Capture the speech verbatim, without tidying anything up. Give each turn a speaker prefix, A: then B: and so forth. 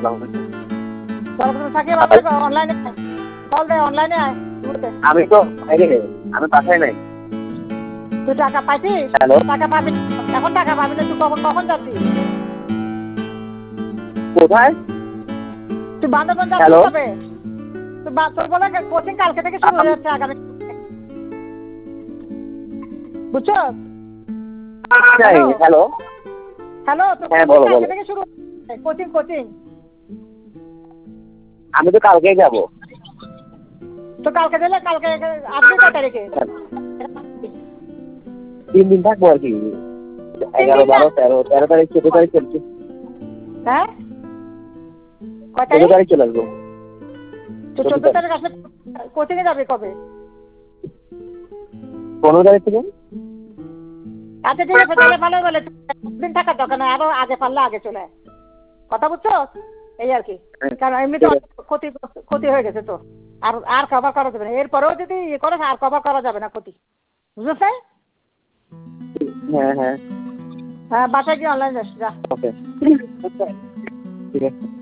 A: থাকি অনলাইনে কল দে অনলাইনে আয়
B: আমি তো বাইরে আমি বাসায় নাই।
A: তুই টাকা পাইছিস? টাকা পাবি এখন, টাকা পাবি না। তুই কখন কখন যাচ্ছিস?
B: কোথায়?
A: তুই বান্দরবান যাচ্ছিস কবে? তোর বলে কোচিং কালকে থেকে শুরু হয়ে যাচ্ছে আগামী, বুঝছো?
B: হ্যালো
A: হ্যালো, তোর কালকে থেকে শুরু কোচিং কোচিং
B: আমি তো কালকেই যাবো।
A: তো কালকে দিলে কালকে আসবি কয় তারিখে?
B: তিন দিন থাকবো আর কি, এগারো বারো তেরো তেরো তারিখ চোদ্দ তারিখ চলছে।
A: হ্যাঁ
B: চোদ্দ তারিখ চলে আসবো।
A: তো চোদ্দ তারিখ আসলে কোচিং এ যাবে কবে?
B: পনেরো তারিখ থেকে।
A: আচ্ছা ঠিক আছে, তাহলে ভালো বলে দিন থাকার দরকার নাই, আরো আগে পারলে আগে চলে আয়। কথা বুঝছো? এই আর কি, কারণ এমনিতে ক্ষতি ক্ষতি হয়ে গেছে তো, আর আর কভার করা যাবে না। এরপরেও যদি ইয়ে করে আর কভার করা যাবে না ক্ষতি, বুঝেছে?
B: হ্যাঁ হ্যাঁ
A: হ্যাঁ, বাসায় গিয়ে অনলাইন যাস যা।
B: ওকে ঠিক আছে।